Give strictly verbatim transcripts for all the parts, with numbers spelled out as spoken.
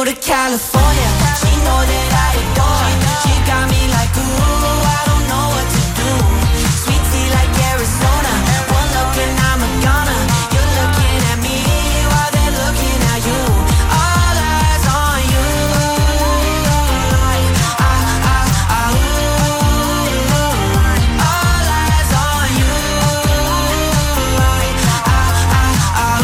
to California. She know that I adore her. She got me like, ooh, I don't know what to do. Sweet tea like Arizona. One look and I'm a goner. You're looking at me while they're looking at you. All eyes on you. Ah, ah, ah, ooh. All eyes on you. Ah, ah, ah,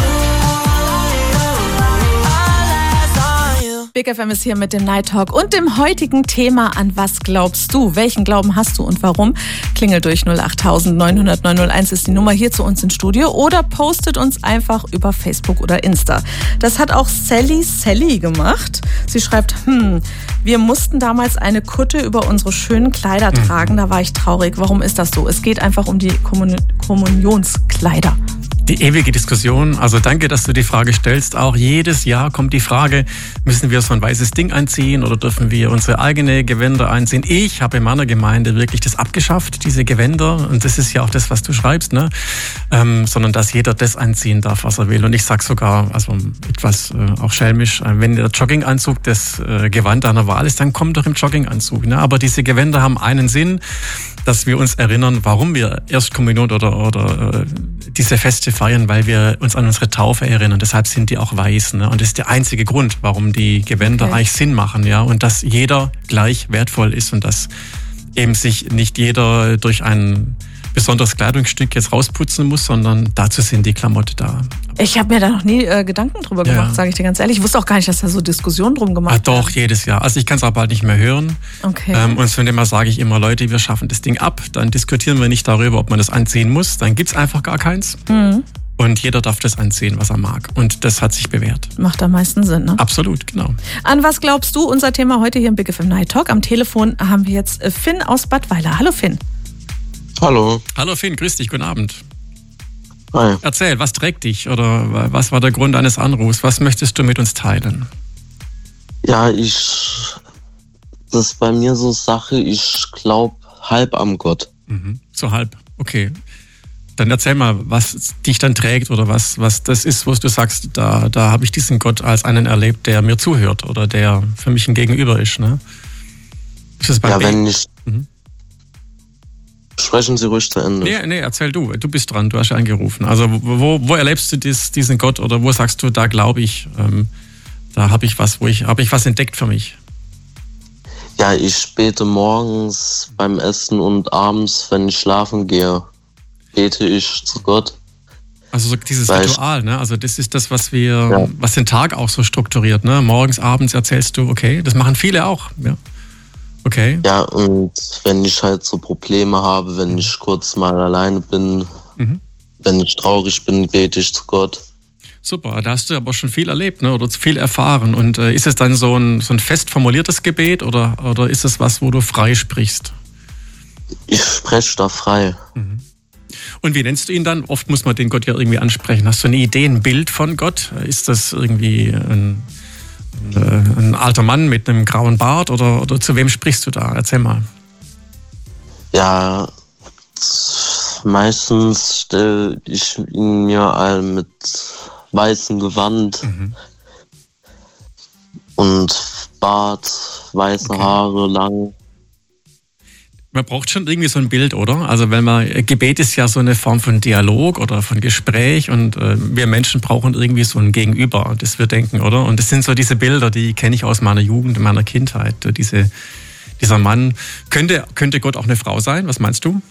ooh. Big F M ist hier mit dem Night Talk und dem heutigen Thema An was glaubst du? Welchen Glauben hast du und warum? Klingelt durch null acht neun null null neun null eins ist die Nummer hier zu uns ins Studio oder postet uns einfach über Facebook oder Insta. Das hat auch Sally Sally gemacht. Sie schreibt, hm, wir mussten damals eine Kutte über unsere schönen Kleider tragen, da war ich traurig. Warum ist das so? Es geht einfach um die Kommun- Kommunionskleider. Die ewige Diskussion, also danke, dass du die Frage stellst. Auch jedes Jahr kommt die Frage, müssen wir so ein weißes Ding anziehen oder dürfen wir unsere eigene Gewänder einziehen? Ich habe in meiner Gemeinde wirklich das abgeschafft, diese Gewänder. Und das ist ja auch das, was du schreibst, ne? Ähm, sondern dass jeder das anziehen darf, was er will. Und ich sag sogar, also etwas äh, auch schelmisch, äh, wenn der Jogginganzug das äh, Gewand deiner Wahl ist, dann komm doch im Jogginganzug. Ne? Aber diese Gewänder haben einen Sinn, dass wir uns erinnern, warum wir Erstkommunion oder, oder äh, diese Feste feiern, weil wir uns an unsere Taufe erinnern. Deshalb sind die auch weiß. Ne? Und das ist der einzige Grund, warum die Gewänder okay. eigentlich Sinn machen. Ja? Und dass jeder gleich wertvoll ist und dass eben sich nicht jeder durch ein besonderes Kleidungsstück jetzt rausputzen muss, sondern dazu sind die Klamotten da. Ich habe mir da noch nie äh, Gedanken drüber gemacht, ja. sage ich dir ganz ehrlich. Ich wusste auch gar nicht, dass da so Diskussionen drum gemacht werden. Ah, doch, jedes Jahr. Also ich kann es aber bald nicht mehr hören. Okay. Ähm, und von dem her sage ich immer, Leute, wir schaffen das Ding ab. Dann diskutieren wir nicht darüber, ob man das anziehen muss. Dann gibt's einfach gar keins. Mhm. Und jeder darf das anziehen, was er mag. Und das hat sich bewährt. Macht am meisten Sinn, ne? Absolut, genau. An was glaubst du? Unser Thema heute hier im Big F M Night Talk. Am Telefon haben wir jetzt Finn aus Bad Weiler. Hallo Finn. Hallo. Hallo Finn, grüß dich, guten Abend. Hi. Erzähl, was trägt dich oder was war der Grund deines Anrufs? Was möchtest du mit uns teilen? Ja, ich, das ist bei mir so Sache, ich glaube halb am Gott. Mhm, so halb, okay. Dann erzähl mal, was dich dann trägt oder was, was das ist, wo du sagst, da, da habe ich diesen Gott als einen erlebt, der mir zuhört oder der für mich ein Gegenüber ist. Ne? Ist das bei ja, B- wenn ich... Mhm. Sprechen Sie ruhig zu Ende. Nee, nee, erzähl du. Du bist dran, du hast ja angerufen. Also wo, wo erlebst du dies, diesen Gott oder wo sagst du, da glaube ich, ähm, da habe ich was, wo ich, habe ich was entdeckt für mich? Ja, ich bete morgens beim Essen und abends, wenn ich schlafen gehe, bete ich zu Gott. Also so dieses Weil Ritual, ne? Also das ist das, was wir, ja. was den Tag auch so strukturiert, ne? Morgens, abends erzählst du, okay, das machen viele auch, ja. Okay. Ja, und wenn ich halt so Probleme habe, wenn ich kurz mal alleine bin, mhm. wenn ich traurig bin, bete ich zu Gott. Super, da hast du aber schon viel erlebt, ne? Oder viel erfahren. Und äh, ist es dann so ein, so ein fest formuliertes Gebet oder, oder ist es was, wo du frei sprichst? Ich spreche da frei. Mhm. Und wie nennst du ihn dann? Oft muss man den Gott ja irgendwie ansprechen. Hast du eine Idee, ein Bild von Gott? Ist das irgendwie ein... ein alter Mann mit einem grauen Bart oder, oder zu wem sprichst du da? Erzähl mal. Ja, meistens stelle ich ihn mir all mit weißem Gewand mhm. und Bart, weiße okay. Haare, lang. Man braucht schon irgendwie so ein Bild, oder? Also wenn man, Gebet ist ja so eine Form von Dialog oder von Gespräch und äh, wir Menschen brauchen irgendwie so ein Gegenüber, das wir denken, oder? Und das sind so diese Bilder, die kenne ich aus meiner Jugend, meiner Kindheit. Diese, dieser Mann, könnte, könnte Gott auch eine Frau sein? Was meinst du?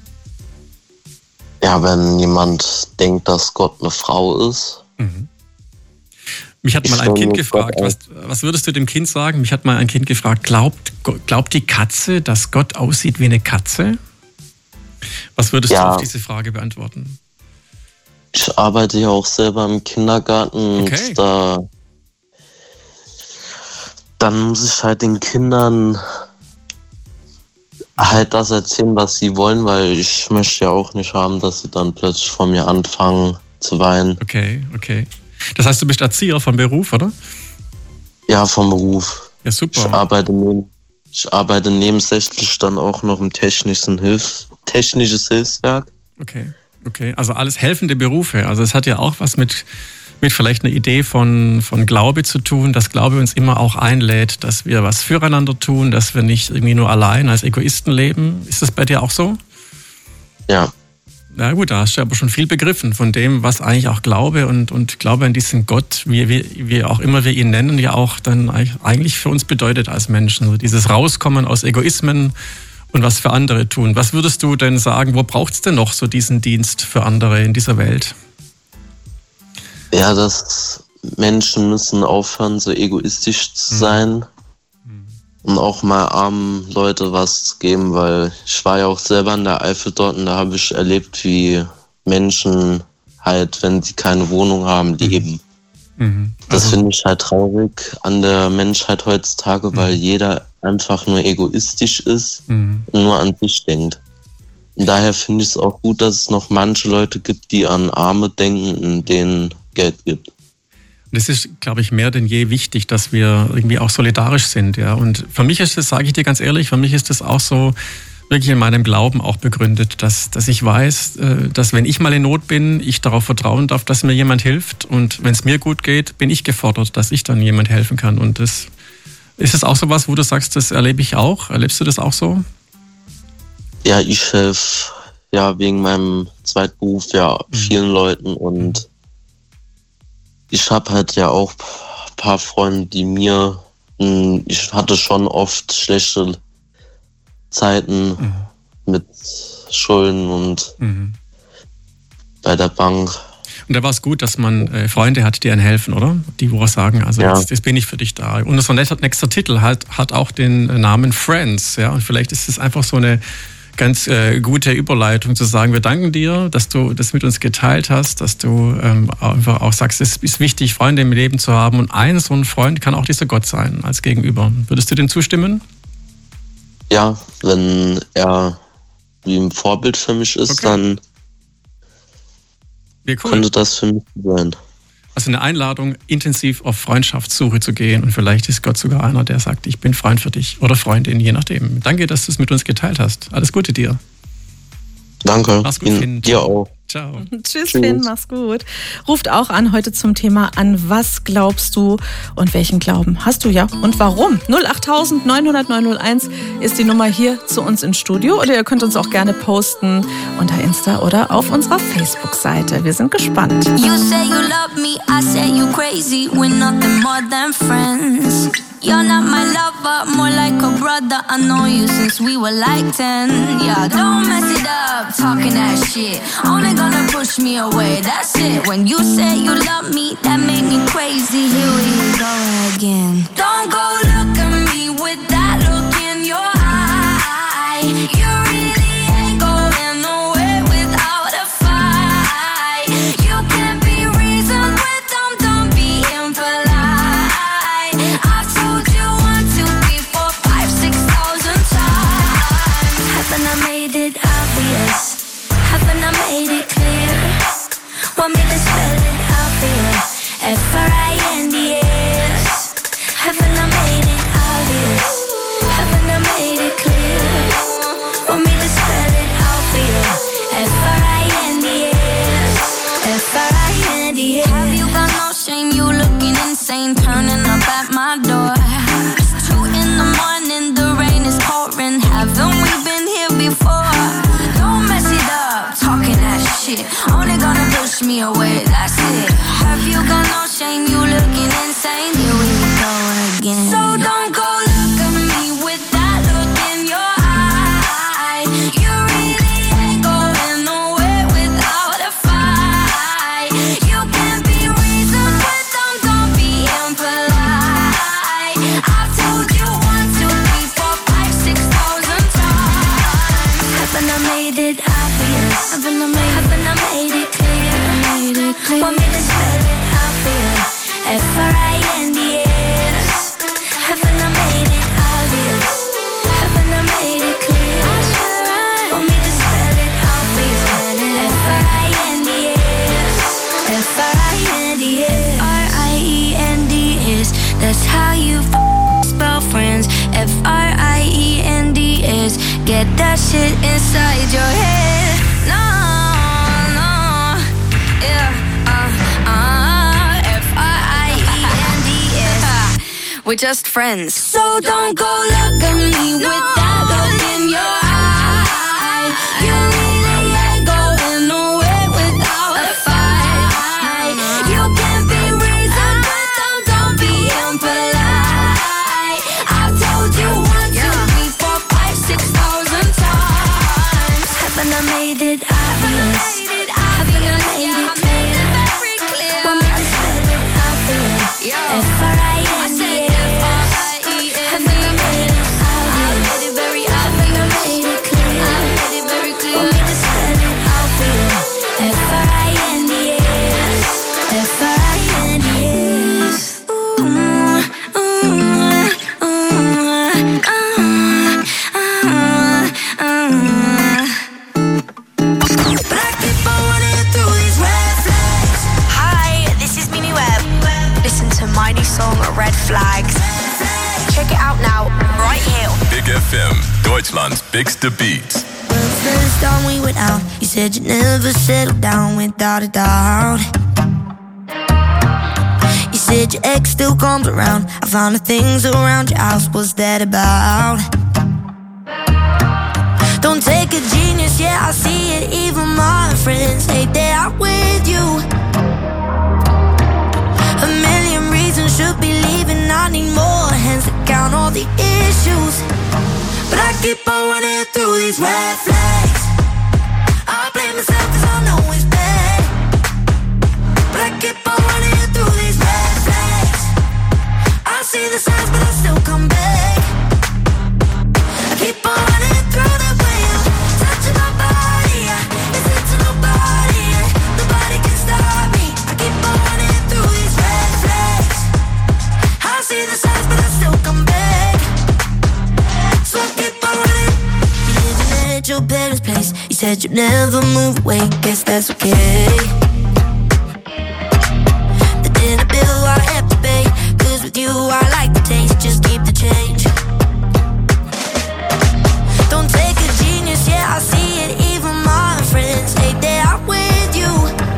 Ja, wenn jemand denkt, dass Gott eine Frau ist. Mhm. Mich hat mal ein Kind gefragt, was, was würdest du dem Kind sagen? Mich hat mal ein Kind gefragt, glaubt, glaubt die Katze, dass Gott aussieht wie eine Katze? Was würdest ja. du auf diese Frage beantworten? Ich arbeite ja auch selber im Kindergarten. Okay. Und da, dann muss ich halt den Kindern halt das erzählen, was sie wollen, weil ich möchte ja auch nicht haben, dass sie dann plötzlich von mir anfangen zu weinen. Okay, okay. Das heißt, du bist Erzieher von Beruf, oder? Ja, vom Beruf. Ja, super. Ich arbeite, neben, ich arbeite nebensächlich dann auch noch im technischen Hilfs, technisches Hilfswerk. Okay, okay. Also alles helfende Berufe. Also es hat ja auch was mit, mit vielleicht einer Idee von, von Glaube zu tun, dass Glaube uns immer auch einlädt, dass wir was füreinander tun, dass wir nicht irgendwie nur allein als Egoisten leben. Ist das bei dir auch so? Ja. Na gut, da hast du aber schon viel begriffen von dem, was eigentlich auch Glaube und, und Glaube an diesen Gott, wie, wie, wie auch immer wir ihn nennen, ja auch dann eigentlich für uns bedeutet als Menschen. Also dieses Rauskommen aus Egoismen und was für andere tun. Was würdest du denn sagen, wo braucht es denn noch so diesen Dienst für andere in dieser Welt? Ja, dass Menschen müssen aufhören, so egoistisch zu sein. Und auch mal armen Leute was zu geben, weil ich war ja auch selber in der Eifel dort und da habe ich erlebt, wie Menschen halt, wenn sie keine Wohnung haben, leben. Mhm. Also das finde ich halt traurig an der Menschheit heutzutage, mhm. weil jeder einfach nur egoistisch ist mhm. und nur an sich denkt. Und daher finde ich es auch gut, dass es noch manche Leute gibt, die an Arme denken und denen Geld gibt. Es ist, glaube ich, mehr denn je wichtig, dass wir irgendwie auch solidarisch sind. Ja. Und für mich ist das, sage ich dir ganz ehrlich, für mich ist das auch so wirklich in meinem Glauben auch begründet, dass, dass ich weiß, dass wenn ich mal in Not bin, ich darauf vertrauen darf, dass mir jemand hilft. Und wenn es mir gut geht, bin ich gefordert, dass ich dann jemand helfen kann. Und das ist es auch so was, wo du sagst, das erlebe ich auch. Erlebst du das auch so? Ja, ich helfe ja wegen meinem Zweitberuf ja vielen mhm. Leuten und ich habe halt ja auch ein paar Freunde, die mir, ich hatte schon oft schlechte Zeiten mhm. mit Schulden und mhm. bei der Bank. Und da war es gut, dass man äh, Freunde hat, die einem helfen, oder? Die, wo wir sagen, also ja. jetzt, jetzt bin ich für dich da. Und unser nächster Titel hat, hat auch den Namen Friends, ja. Und vielleicht ist es einfach so eine ganz äh, gute Überleitung zu sagen, wir danken dir, dass du das mit uns geteilt hast, dass du ähm, einfach auch sagst, es ist wichtig, Freunde im Leben zu haben. Und ein so ein Freund kann auch dieser Gott sein als Gegenüber. Würdest du dem zustimmen? Ja, wenn er wie ein Vorbild für mich ist, okay. dann ja, cool. könnte das für mich sein. Also eine Einladung, intensiv auf Freundschaftssuche zu gehen und vielleicht ist Gott sogar einer, der sagt, ich bin Freund für dich oder Freundin, je nachdem. Danke, dass du es mit uns geteilt hast. Alles Gute dir. Danke. Mach's gut, Finn. Dir auch. Ciao. Tschüss, Finn, mach's gut. Ruft auch an heute zum Thema an, was glaubst du und welchen Glauben hast du, ja, und warum? null acht neun null null neun null eins ist die Nummer hier zu uns ins Studio oder ihr könnt uns auch gerne posten unter Insta oder auf unserer Facebook-Seite. Wir sind gespannt. You say you love me, I say you crazy, we're nothing more than friends. You're not my lover, more like a brother. I know you since we were like ten. Yeah, don't mess it up, talking that shit. Only gonna push me away, that's it. When you say you love me, that made me crazy. Here we go again. Don't go look at me with that look in your eye. You really ain't going nowhere without a fight. You can't be reasoned with them, don't be impolite. I've told you one, two, three, four, five, six thousand times. Haven't I made it obvious? Haven't I made it clear? Want me to spell it out for you? F R I N D S. Haven't I made it obvious? Haven't I made it clear? Want me to spell it out for you? F R I N D S. F R I N D S. Have you got no shame? You looking insane, turning up at my door. It's two in the morning, the rain is pouring. Haven't we been here before? Don't mess it up, talking that shit. Only gonna push me away, that's it. Have you got no shame? You looking insane. Here we go again. So don't go look at me with that look in your eye. You really ain't going nowhere without a fight. You can't be reasoned with them, don't be impolite. I've told you one, two, three, four, five, six thousand times. Haven't I made it obvious? Haven't I made, haven't I made it clear? Made it clear. Want me to spell it out for you? F R I N D S. Haven't I made it obvious? Haven't I made it clear? Want me to spell it out for you? F R I N D S. F R I N D S. R I E N D S. That's how you f- spell friends. F R I E N D S. Get that shit inside your head. No, no, yeah, uh, uh, we're just friends. So don't go look at me with that look in your eye. You really ain't going nowhere without a fight. You can be reasoned, but don't, don't be impolite. I've told you one, two, three, four, five, six thousand times. Haven't I made it obvious? Haven't I made it clear? Want me to spell it out for you? F R I N D S. Haven't I made it obvious? Haven't I made it clear? Want me to spell it out for you? F R I N D S. F R I N D S. Ooh, ooh, ooh, uh, uh, uh. But I keep on running through these red flags. Hi, this is Mimi Webb. Listen to my new song, Red Flags. Check it out now, right here. Big F M, Deutschland's bigste Beats. When first time we went out, you said you'd never settle down without a doubt. You said your ex still comes around. I found the things around your house, what's that about? Don't take a genius, yeah, I see it. Even my friends hate that I'm with you. A million reasons should be leaving. I need more hands to count all the issues. But I keep on running through these red flags. I blame myself cause I know it's bad. But I keep on running through these red flags. I see the signs but I still come back. I keep on running through the wheel, touching my body, yeah. It's into nobody, yeah. Nobody can stop me. I keep on running through these red flags. I see the signs but I still come back. So I keep on running. You living at your parents' place. You said you'd never move away. Guess that's okay. The dinner bill I have to pay. Cause with you I like the taste. Just keep the change. Don't take a genius, yeah, I see it. Even my friends hate that I'm with you.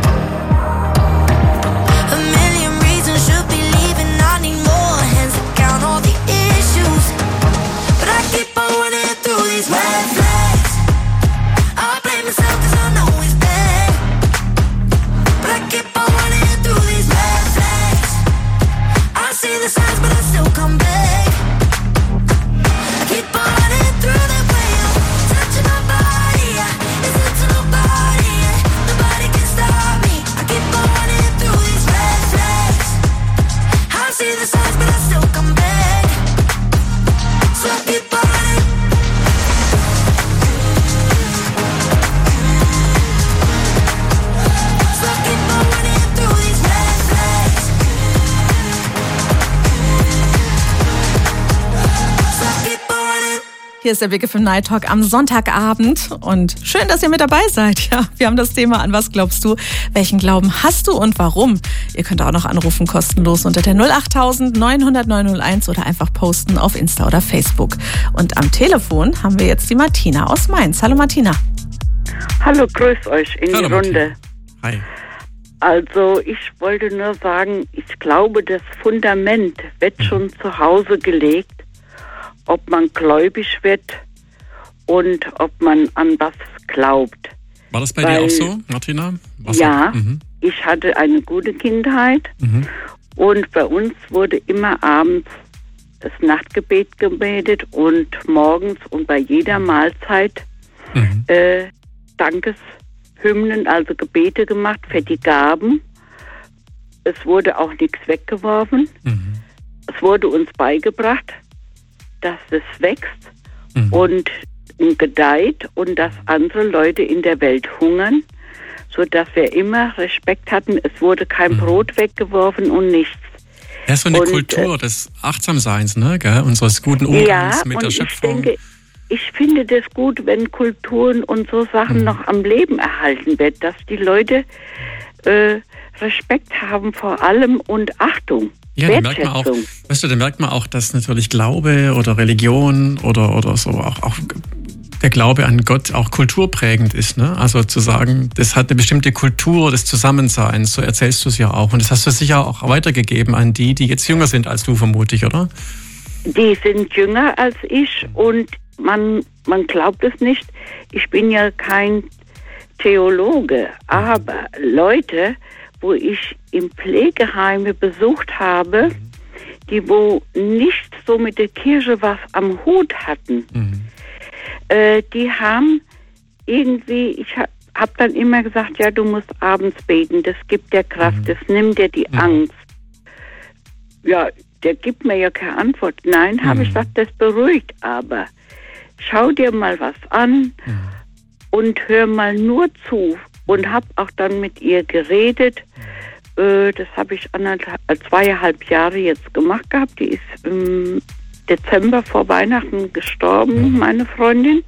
A million reasons should be leaving. I need more hands to count all the issues. But I keep on running through these red flags. I blame myself cause I know it's bad. But I keep on running through these red flags. I see the signs but I still come back. I keep on running through the wheel, touching my body, yeah. It's into nobody, yeah. Nobody can stop me. I keep on running through these red flags. I see the signs but I still come back. So I keep on running. So I keep on running through these red flags. So I keep on running. Hier ist der Big F M Night Talk am Sonntagabend und schön, dass ihr mit dabei seid. Ja, wir haben das Thema An was glaubst du? Welchen Glauben hast du und warum? Ihr könnt auch noch anrufen, kostenlos unter der null acht neun null null neun null eins oder einfach posten auf Insta oder Facebook. Und am Telefon haben wir jetzt die Martina aus Mainz. Hallo Martina. Hallo, grüß euch in Hallo, die Runde. Hi. Also ich wollte nur sagen, ich glaube, das Fundament wird schon zu Hause gelegt, ob man gläubig wird und ob man an was glaubt. War das bei Weil, dir auch so, Martina? Was ja, mhm. ich hatte eine gute Kindheit Mhm. und bei uns wurde immer abends das Nachtgebet gebetet und morgens und bei jeder Mahlzeit Mhm. äh, Dankeshymnen, also Gebete gemacht für die Gaben. Es wurde auch nichts weggeworfen. Mhm. Es wurde uns beigebracht, dass es wächst Mhm. und gedeiht und dass andere Leute in der Welt hungern, sodass wir immer Respekt hatten. Es wurde kein Mhm. Brot weggeworfen und nichts. Ja, so eine Und, Kultur äh, des Achtsamseins, ne, gell? Unseres guten Umgangs Ja, mit und der ich Schöpfung. denke, ich finde das gut, wenn Kulturen und so Sachen Mhm. noch am Leben erhalten wird, dass die Leute äh, Respekt haben vor allem und Achtung, Ja, da merkt man auch, Wertschätzung. weißt du, da merkt man auch, dass natürlich Glaube oder Religion oder, oder so auch, auch der Glaube an Gott auch kulturprägend ist. Ne? Also zu sagen, das hat eine bestimmte Kultur des Zusammenseins, so erzählst du es ja auch. Und das hast du sicher auch weitergegeben an die, die jetzt jünger sind als du vermutlich, oder? Die sind jünger als ich und man, man glaubt es nicht. Ich bin ja kein Theologe, aber Leute, wo ich im Pflegeheime besucht habe, die wo nicht so mit der Kirche was am Hut hatten, mhm. äh, die haben irgendwie, ich habe hab dann immer gesagt, ja, du musst abends beten, das gibt dir Kraft, mhm. das nimmt dir die mhm. Angst. Ja, der gibt mir ja keine Antwort. Nein, habe mhm. ich gesagt, das beruhigt, aber schau dir mal was an mhm. und hör mal nur zu und habe auch dann mit ihr geredet. Äh, das habe ich anderthalb, zweieinhalb Jahre jetzt gemacht gehabt. Die ist im Dezember vor Weihnachten gestorben, mhm. meine Freundin.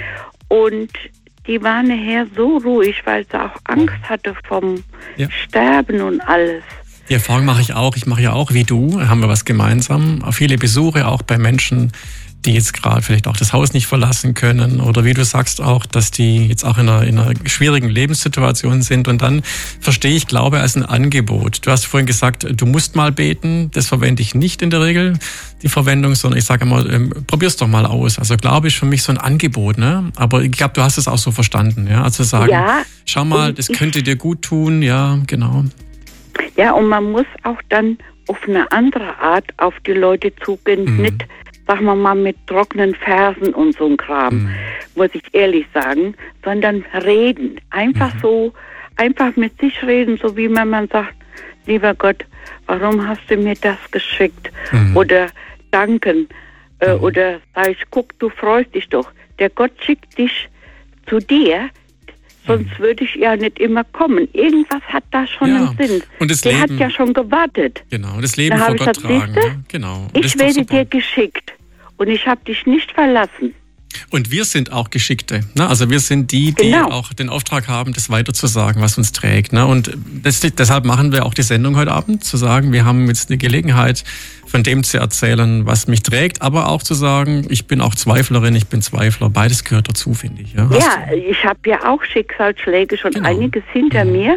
Und die war nachher so ruhig, weil sie auch Angst hatte vom ja. Sterben und alles. Die Erfahrung mache ich auch. Ich mache ja auch wie du, haben wir was gemeinsam. Viele Besuche auch bei Menschen, die jetzt gerade vielleicht auch das Haus nicht verlassen können oder wie du sagst auch, dass die jetzt auch in einer, in einer schwierigen Lebenssituation sind. Und dann verstehe ich Glaube als ein Angebot. Du hast vorhin gesagt, du musst mal beten. Das verwende ich nicht in der Regel, die Verwendung, sondern ich sage immer, ähm, probier's doch mal aus. Also Glaube ist für mich so ein Angebot, ne? Aber ich glaube, du hast es auch so verstanden, ja? Also sagen, ja, schau mal, das könnte dir gut tun, ja, genau. Ja, und man muss auch dann auf eine andere Art auf die Leute zugehen, mhm. nicht, sagen wir mal, mit trockenen Fersen und so ein Kram, mhm. muss ich ehrlich sagen, sondern reden. Einfach mhm. so, einfach mit sich reden, so wie wenn man sagt, lieber Gott, warum hast du mir das geschickt? Mhm. Oder danken. Äh, mhm. Oder sag ich, guck, du freust dich doch. Der Gott schickt dich zu dir, sonst würde ich ja nicht immer kommen. Irgendwas hat da schon ja. einen Sinn. Und das Der Leben, hat ja schon gewartet. Genau, das Leben vor Gott gesagt, tragen. siehste, Ja, genau. Und ich werde dir geschickt und ich habe dich nicht verlassen. Und wir sind auch Geschickte. Ne? Also wir sind die, die Genau. auch den Auftrag haben, das weiterzusagen, was uns trägt. Ne? Und das, deshalb machen wir auch die Sendung heute Abend, zu sagen, wir haben jetzt eine Gelegenheit, von dem zu erzählen, was mich trägt, aber auch zu sagen, ich bin auch Zweiflerin, ich bin Zweifler. Beides gehört dazu, finde ich. Ja, Ja, ich habe ja auch Schicksalsschläge, schon Genau. einiges hinter Mhm. mir.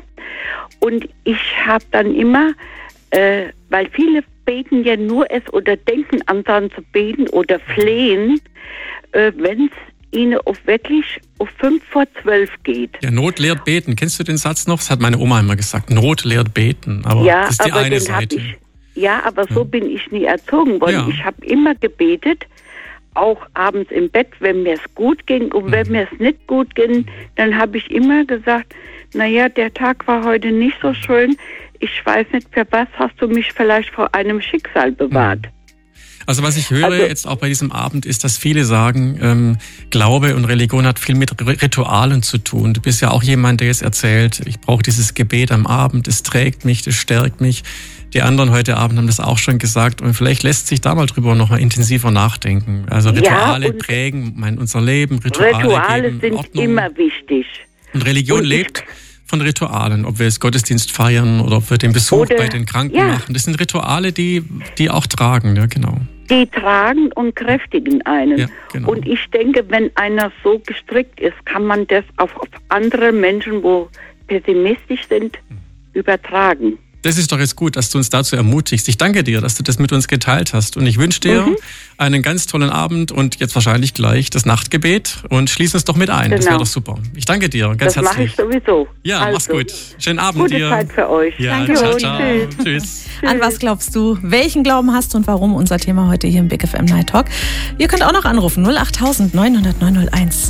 Und ich habe dann immer, äh, weil viele beten ja nur es oder denken an dann zu beten oder flehen, äh, wenn es ihnen auf wirklich auf fünf vor zwölf geht. Ja, Not lehrt beten. Kennst du den Satz noch? Das hat meine Oma immer gesagt. Not lehrt beten. Aber ja, das ist die aber eine den hab Seite. ich, ja, aber so Ja. bin ich nie erzogen worden. Ja. Ich habe immer gebetet, auch abends im Bett, wenn mir es gut ging. Und wenn Mhm. mir es nicht gut ging, dann habe ich immer gesagt, naja, der Tag war heute nicht so schön. Ich weiß nicht, für was hast du mich vielleicht vor einem Schicksal bewahrt. Mhm. Also was ich höre Also- jetzt auch bei diesem Abend ist, dass viele sagen, ähm, Glaube und Religion hat viel mit Ritualen zu tun. Du bist ja auch jemand, der jetzt erzählt, ich brauche dieses Gebet am Abend, es trägt mich, es stärkt mich. Die anderen heute Abend haben das auch schon gesagt und vielleicht lässt sich da mal drüber noch mal intensiver nachdenken. Also Rituale Ja, und prägen mein, unser Leben, Rituale, Rituale geben sind Ordnung. immer wichtig. Und Religion und ich- lebt von Ritualen, ob wir es Gottesdienst feiern oder ob wir den Besuch Oder- bei den Kranken ja. machen. Das sind Rituale, die, die auch tragen, ja genau. Die tragen und kräftigen einen. Ja, genau. Und ich denke, wenn einer so gestrickt ist, kann man das auf, auf andere Menschen, wo pessimistisch sind, übertragen. Das ist doch jetzt gut, dass du uns dazu ermutigst. Ich danke dir, dass du das mit uns geteilt hast. Und ich wünsche dir Mhm. einen ganz tollen Abend und jetzt wahrscheinlich gleich das Nachtgebet und schließ uns doch mit ein. Das Genau. wäre doch super. Ich danke dir ganz Das mache ich herzlich. sowieso. Ja, also, mach's gut. Schönen Abend Gute dir. Zeit für euch. Ja, Danke. ciao, Jo, ciao. tschüss. Tschüss. An was glaubst du? Welchen Glauben hast du und warum? Unser Thema heute hier im Big F M Night Talk. Ihr könnt auch noch anrufen null acht neun null null neun null eins.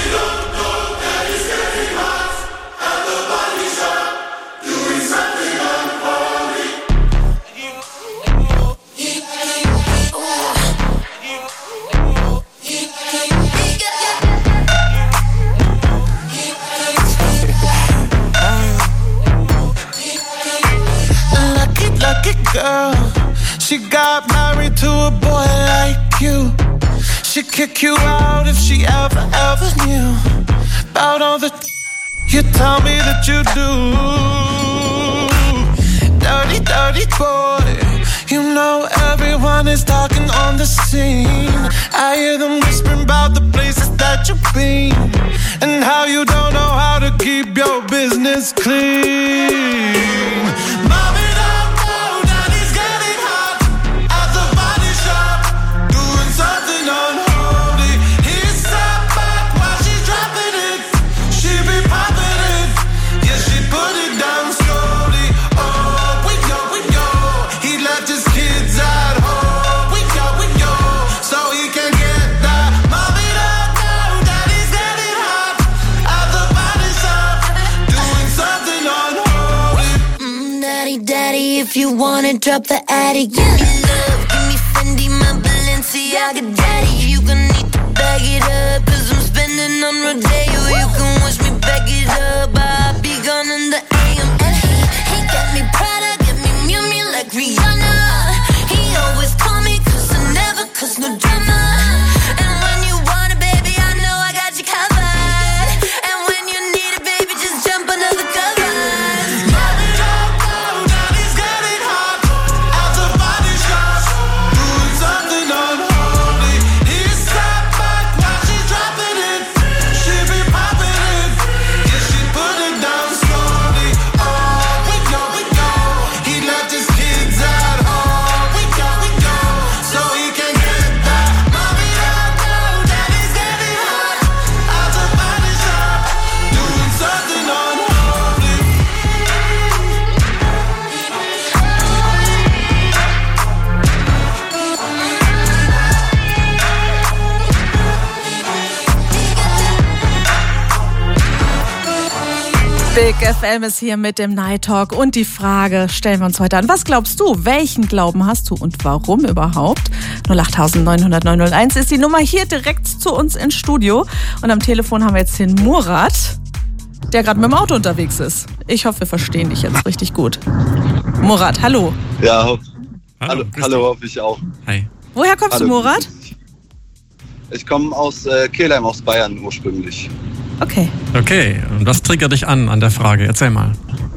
Lucky, lucky girl. She got married to a boy like you. She'd kick you out if she ever, ever knew about all the you tell me that you do. Dirty, dirty boy. You know everyone is talking on the scene. I hear them whispering about the places that you've been and how you don't know how to keep your business clean. Mommy don't know daddy's getting hot at the body shop, doing something unholy. He's sat back while she's dropping it. She be popping it, yeah, she put it down slowly. Oh, we go, we go. He left his kids at home. We go, we go, so he can get that. Mommy don't know daddy's getting hot at the body shop, doing something unholy. Mm, daddy, daddy, if you wanna drop the attic, give me love, give me Fendi, my Balenciaga, daddy. You gonna need to bag it up, cause I'm spending on Rodeo. You can watch me back it up, I'll be gone in the A M. And he, he got me Prada, got me Miu Miu like Rihanna. He always call me cause I never cause no drama. And when you want it, baby, I know I got you covered. And when you need it, baby, just jump under the covers. Mommy don't know daddy's getting hot at the body shop, doing something unholy. He's sat back while she's dropping it. She be popping it, yeah, she put it down slowly. Oh, we go, we go. He left his kids at home. We go, we go, so he can get that. Mommy don't know daddy's getting hot at the body shop, doing something unholy. Big F M ist hier mit dem Night Talk und die Frage stellen wir uns heute an. Was glaubst du? Welchen Glauben hast du und warum überhaupt? null acht neun null null neun null eins ist die Nummer hier direkt zu uns ins Studio. Und am Telefon haben wir jetzt den Murat, der gerade mit dem Auto unterwegs ist. Ich hoffe, wir verstehen dich jetzt richtig gut. Murat, hallo. Ja, ho- Hallo, hallo, grüß hallo, hoffe ich auch. Hi. Woher kommst Hallo, du, Murat? grüß dich. Ich komme aus äh, Kelheim, aus Bayern ursprünglich. Okay. Okay, und was triggert dich an an der Frage? Erzähl mal.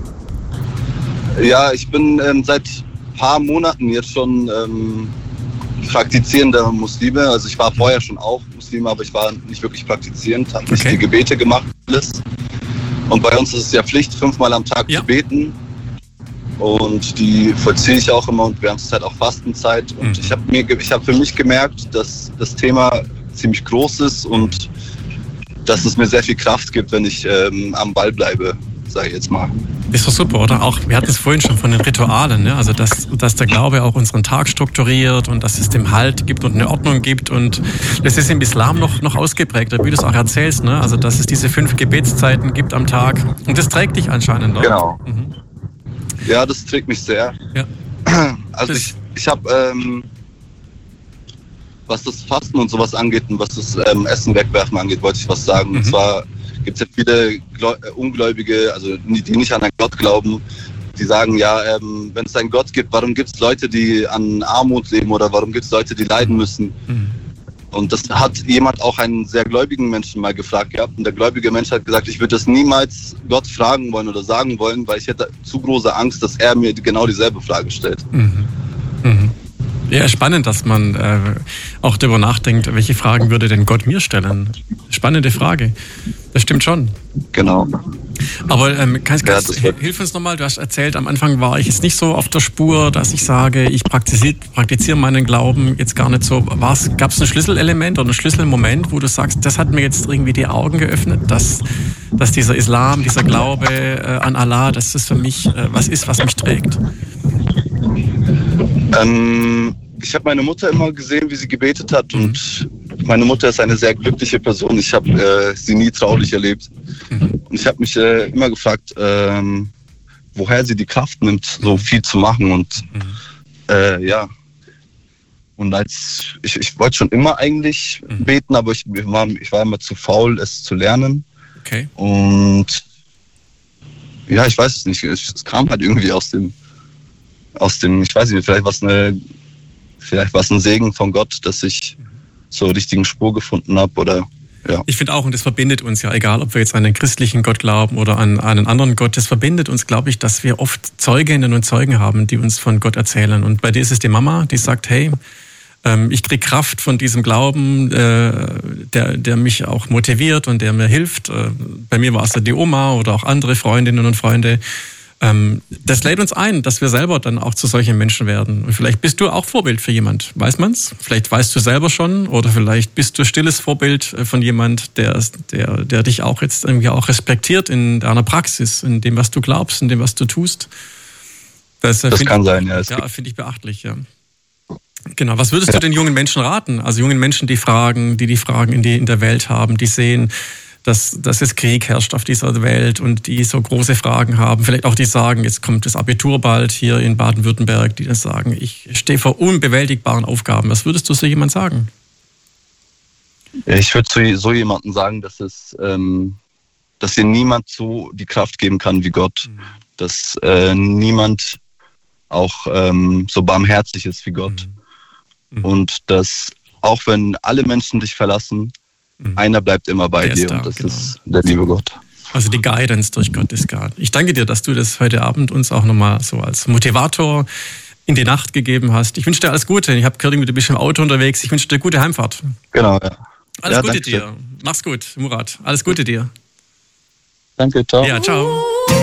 Ja, ich bin ähm, seit ein paar Monaten jetzt schon ähm, praktizierender Muslime. Also ich war vorher schon auch Muslime, aber ich war nicht wirklich praktizierend, habe nicht Okay. die Gebete gemacht, alles. Und bei uns ist es ja Pflicht, fünfmal am Tag Ja. zu beten. Und die vollziehe ich auch immer und wir haben zurzeit auch Fastenzeit. Und Mhm. ich habe mir, ge- ich habe für mich gemerkt, dass das Thema ziemlich groß ist und dass es mir sehr viel Kraft gibt, wenn ich ähm, am Ball bleibe, sage ich jetzt mal. Ist doch super, oder? Auch, wir hatten es vorhin schon von den Ritualen, ne? Also dass, dass der Glaube auch unseren Tag strukturiert und dass es dem Halt gibt und eine Ordnung gibt. Und das ist im Islam noch, noch ausgeprägter, wie du es auch erzählst, ne? Also dass es diese fünf Gebetszeiten gibt am Tag. Und das trägt dich anscheinend, oder? Genau. Mhm. Ja, das trägt mich sehr. Ja. Also Das- ich, ich habe, ähm, was das Fasten und sowas angeht und was das ähm, Essen wegwerfen angeht, wollte ich was sagen. Mhm. Und zwar gibt es ja viele Gläu- äh, Ungläubige, also die die nicht an einen Gott glauben, die sagen, ja, ähm, wenn es einen Gott gibt, warum gibt es Leute, die an Armut leben oder warum gibt es Leute, die leiden müssen? Mhm. Und das hat jemand auch einen sehr gläubigen Menschen mal gefragt gehabt. Und der gläubige Mensch hat gesagt, ich würde das niemals Gott fragen wollen oder sagen wollen, weil ich hätte zu große Angst, dass er mir genau dieselbe Frage stellt. Mhm. Mhm. Ja, spannend, dass man äh, auch darüber nachdenkt, welche Fragen würde denn Gott mir stellen? Spannende Frage. Das stimmt schon. Genau. Aber ähm, kannst, Ja, kannst, das wird- hilf uns nochmal, du hast erzählt, am Anfang war ich jetzt nicht so auf der Spur, dass ich sage, ich praktiziere praktiziere meinen Glauben jetzt gar nicht so. Gab es ein Schlüsselelement oder einen Schlüsselmoment, wo du sagst, das hat mir jetzt irgendwie die Augen geöffnet, dass, dass dieser Islam, dieser Glaube äh, an Allah, dass das für mich äh, was ist, was mich trägt? Ähm, ich habe meine Mutter immer gesehen, wie sie gebetet hat und meine Mutter ist eine sehr glückliche Person. Ich habe äh, sie nie traurig erlebt. Und ich habe mich äh, immer gefragt, ähm, woher sie die Kraft nimmt, so viel zu machen. Und äh, ja, und als ich, ich wollte schon immer eigentlich beten, aber ich war, ich war immer zu faul, es zu lernen. Okay. Und ja, ich weiß es nicht. Es, es kam halt irgendwie aus dem, aus dem, ich weiß nicht, vielleicht war es eine, vielleicht war es ein Segen von Gott, dass ich zur richtigen Spur gefunden habe oder Ja. Ich finde auch, und das verbindet uns ja, egal ob wir jetzt an den christlichen Gott glauben oder an einen anderen Gott, das verbindet uns, glaube ich, dass wir oft Zeuginnen und Zeugen haben, die uns von Gott erzählen. Und bei dir ist es die Mama, die sagt, hey, ähm, ich kriege Kraft von diesem Glauben, äh, der, der mich auch motiviert und der mir hilft. Äh, bei mir war es ja die Oma oder auch andere Freundinnen und Freunde. Ähm, das lädt uns ein, dass wir selber dann auch zu solchen Menschen werden. Und vielleicht bist du auch Vorbild für jemand, weiß man's? Vielleicht weißt du selber schon oder vielleicht bist du stilles Vorbild von jemand, der, der, der dich auch jetzt irgendwie auch respektiert in deiner Praxis, in dem, was du glaubst, in dem, was du tust. Das, das kann ich, sein, ja. Ja, finde ich beachtlich, ja. Genau. Was würdest ja. du den jungen Menschen raten? Also jungen Menschen, die Fragen, die die Fragen in, die, in der Welt haben, die sehen, dass, dass jetzt Krieg herrscht auf dieser Welt und die so große Fragen haben. Vielleicht auch die sagen, jetzt kommt das Abitur bald hier in Baden-Württemberg, die dann sagen, ich stehe vor unbewältigbaren Aufgaben. Was würdest du so jemand sagen? Ich würde zu so jemandem sagen, dass es, ähm, dass dir niemand so die Kraft geben kann wie Gott. Mhm. Dass äh, niemand auch ähm, so barmherzig ist wie Gott. Mhm. Und dass auch wenn alle Menschen dich verlassen, Mhm. einer bleibt immer bei dir da, und das genau. ist der liebe Gott. Also die Guidance durch Gott ist gar. Ich danke dir, dass du das heute Abend uns auch nochmal so als Motivator in die Nacht gegeben hast. Ich wünsche dir alles Gute. Ich habe gehört, du bist im Auto unterwegs. Ich wünsche dir gute Heimfahrt. Genau, ja. Alles ja, Gute dir. Dir. Mach's gut, Murat. Alles Gute dir. Danke, ciao. Ja, ciao.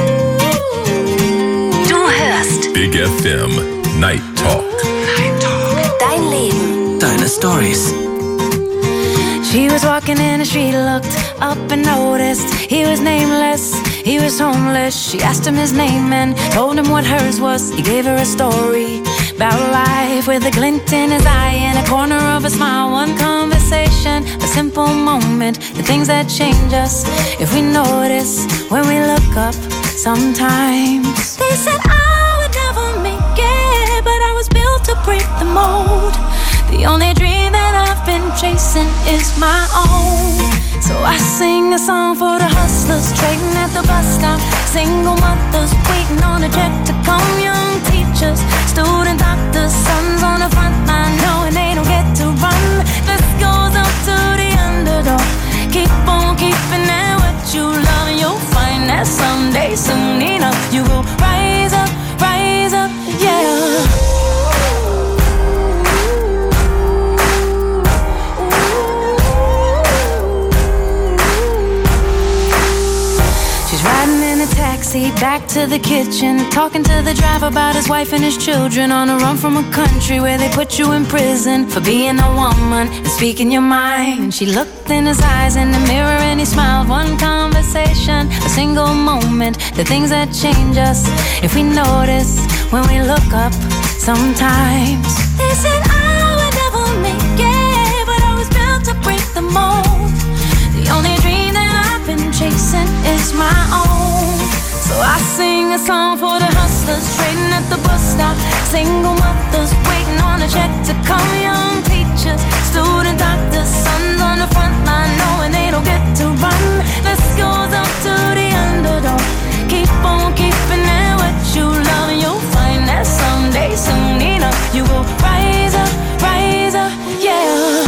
Du hörst Big F M Night Talk. Night Talk. Dein Leben. Deine Stories. She was walking in the street, looked up and noticed he was nameless, he was homeless. She asked him his name and told him what hers was. He gave her a story about life with a glint in his eye and a corner of a smile. One conversation, a simple moment, the things that change us if we notice when we look up sometimes. They said I would never make it, but I was built to break the mold. The only dream that I've been chasing is my own. So I sing a song for the hustlers trading at the bus stop, single mothers waiting on a check to come, young teachers, student doctors, sons on the front line knowing they don't get to run. This goes up to the underdog. Keep on keeping at what you love and you'll find that someday, soon enough, you will rise up, rise up, yeah. Taxi back to the kitchen, talking to the driver about his wife and his children, on a run from a country where they put you in prison for being a woman and speaking your mind. And she looked in his eyes in the mirror and he smiled. One conversation, a single moment, the things that change us if we notice when we look up sometimes. They said I would never make it, but I was built to break the mold. The only dream that I've been chasing is my own. So I sing a song for the hustlers trading at the bus stop, single mothers waiting on a check to come, young teachers, student doctors, sons on the front line knowing they don't get to run. This goes up to the underdog. Keep on keeping at what you love and you'll find that someday, soon enough, you will rise up, rise up, yeah.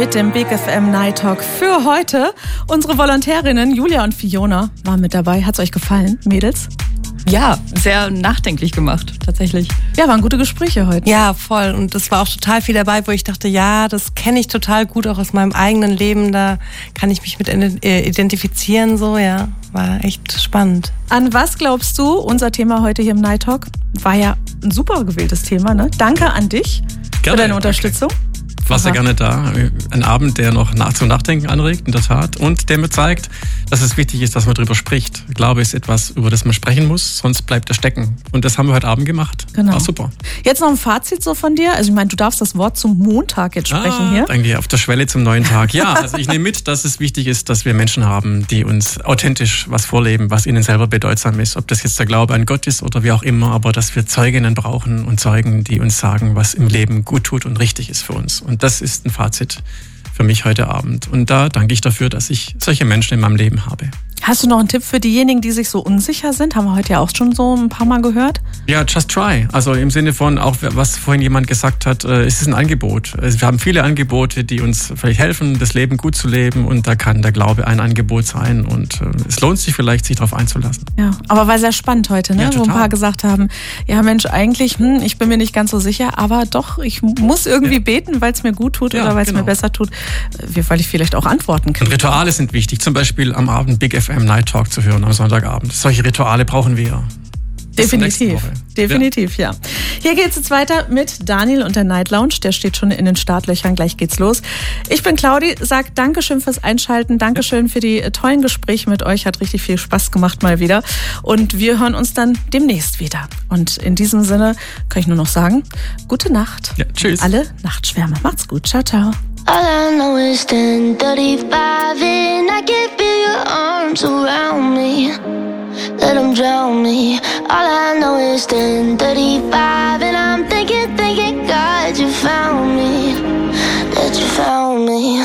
mit dem Big F M Night Talk für heute. Unsere Volontärinnen Julia und Fiona waren mit dabei. Hat's euch gefallen, Mädels? Ja, sehr nachdenklich gemacht, tatsächlich. Ja, waren gute Gespräche heute. Ja, voll. Und es war auch total viel dabei, wo ich dachte, ja, das kenne ich total gut, auch aus meinem eigenen Leben. Da kann ich mich mit identifizieren, so, ja. War echt spannend. An was glaubst du? Unser Thema heute hier im Night Talk war ja ein super gewähltes Thema, ne? Danke an dich Gerne, für deine Unterstützung. Danke. Warst ja gerne da. Ein Abend, der noch nach zum Nachdenken anregt, in der Tat. Und der mir zeigt, dass es wichtig ist, dass man darüber spricht. Glaube ist etwas, über das man sprechen muss, sonst bleibt er stecken. Und das haben wir heute Abend gemacht. Genau. War super. Jetzt noch ein Fazit so von dir. Also ich meine, du darfst das Wort zum Montag jetzt sprechen ah, hier. Danke, auf der Schwelle zum neuen Tag. Ja, also ich nehme mit, dass es wichtig ist, dass wir Menschen haben, die uns authentisch was vorleben, was ihnen selber bedeutsam ist. Ob das jetzt der Glaube an Gott ist oder wie auch immer, aber dass wir Zeuginnen brauchen und Zeugen, die uns sagen, was im Leben gut tut und richtig ist für uns. Und das ist ein Fazit für mich heute Abend. Und da danke ich dafür, dass ich solche Menschen in meinem Leben habe. Hast du noch einen Tipp für diejenigen, die sich so unsicher sind? Haben wir heute ja auch schon so ein paar Mal gehört. Ja, just try. Also im Sinne von, auch was vorhin jemand gesagt hat, äh, es ist ein Angebot. Wir haben viele Angebote, die uns vielleicht helfen, das Leben gut zu leben. Und da kann der Glaube ein Angebot sein. Und äh, es lohnt sich vielleicht, sich darauf einzulassen. Ja, aber war sehr spannend heute, ne? Ja, Wo ein paar gesagt haben, ja Mensch, eigentlich, hm, ich bin mir nicht ganz so sicher, aber doch, ich muss irgendwie ja. beten, weil es mir gut tut ja, oder weil es genau. mir besser tut, weil ich vielleicht auch antworten kann. Und Rituale sind wichtig. Zum Beispiel am Abend Big F M Night Talk zu hören am Sonntagabend. Solche Rituale brauchen wir. Definitiv, definitiv, ja. ja. Hier geht's jetzt weiter mit Daniel und der Night Lounge. Der steht schon in den Startlöchern, gleich geht's los. Ich bin Claudi, sag Dankeschön fürs Einschalten, Dankeschön für die tollen Gespräche mit euch, hat richtig viel Spaß gemacht mal wieder. Und wir hören uns dann demnächst wieder. Und in diesem Sinne kann ich nur noch sagen, gute Nacht. Ja, tschüss. Alle Nachtschwärme. Macht's gut, ciao, ciao. All I know is ten thirty-five and I can feel your arms around me. Let them drown me. All I know is ten thirty-five and I'm thinking, thinking, God, you found me. That you found me.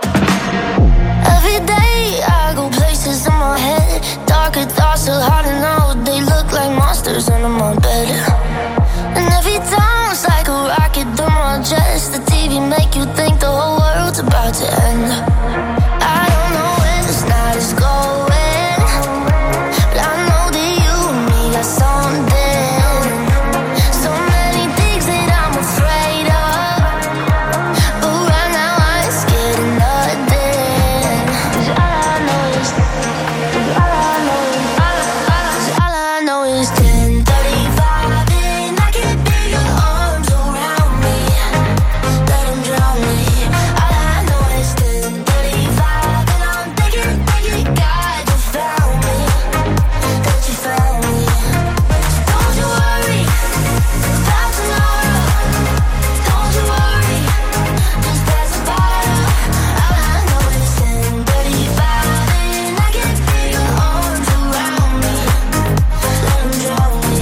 Every day I go places in my head. Darker thoughts are hard to know. They look like monsters under my bed. And every time it's like a rocket through my chest. The T V make you think the whole world's about to end. I don't know where this night is going, but I know that you and me got something. So many things that I'm afraid of, but right now I ain't scared of nothing. 'Cause all I know is, 'cause all I know is, 'cause all I know is ten thirty-five and I can feel your arms around me. Let them drown me. All I know is ten thirty-five and I'm thinking, thinking, God, you found me. That you found me. Don't you worry about tomorrow. Don't you worry, just pass the bottle. All I know is ten thirty-five and I can feel your arms around me. Let them drown me.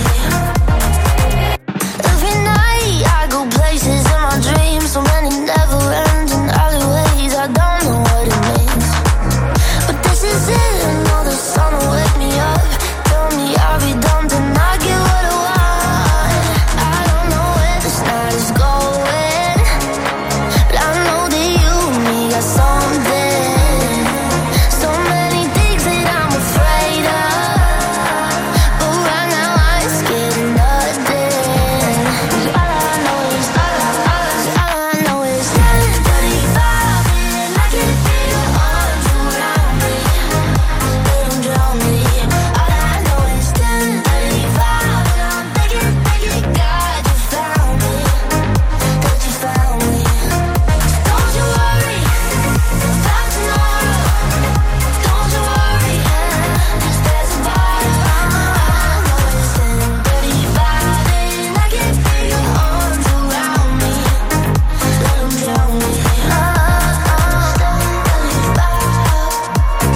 Every night I go places in my dreams, so many never-ending alleyways. I don't know what it means, but this is it. I know the sun will wake me up, tell me I'll be done, then I get what I want. I don't know where this night is going, but I know that you and me got something. So many things that I'm afraid of, but right now I ain't scared of nothing. 'Cause all I know is, all I, all I know is ten thirty-five and I can feel your arms around me. Let them drown me. All I know is ten thirty-five and I'm thinking, thinking, God, you found me. That you found me. Don't you worry about tomorrow. Don't you worry, just pass the bottle. All I know is ten thirty-five and I can feel your arms around me. Let them drown me. Oh, oh, ten thirty-five.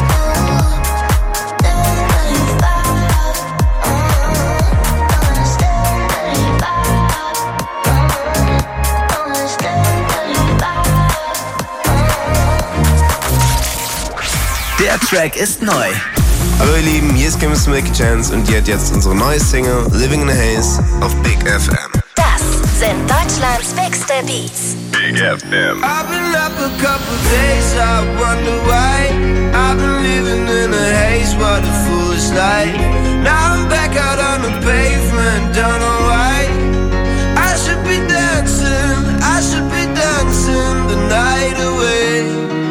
ten thirty-five. Oh, it's ten thirty-five. Oh, it's ten thirty-five. Der Track ist neu. Hallo ihr Lieben, hier ist Chemist Milky Chance und ihr hört jetzt unsere neue Single Living in a Haze auf Big F M. Das sind Deutschlands bigste Beats. Big F M. I've been up a couple days, I wonder why. I've been living in a haze, what a foolish life. Now I'm back out on the pavement, don't know why. I should be dancing, I should be dancing the night away.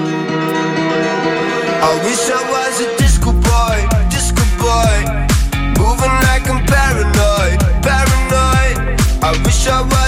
I wish I was a disco boy, disco boy, moving like I'm paranoid, paranoid. I wish I was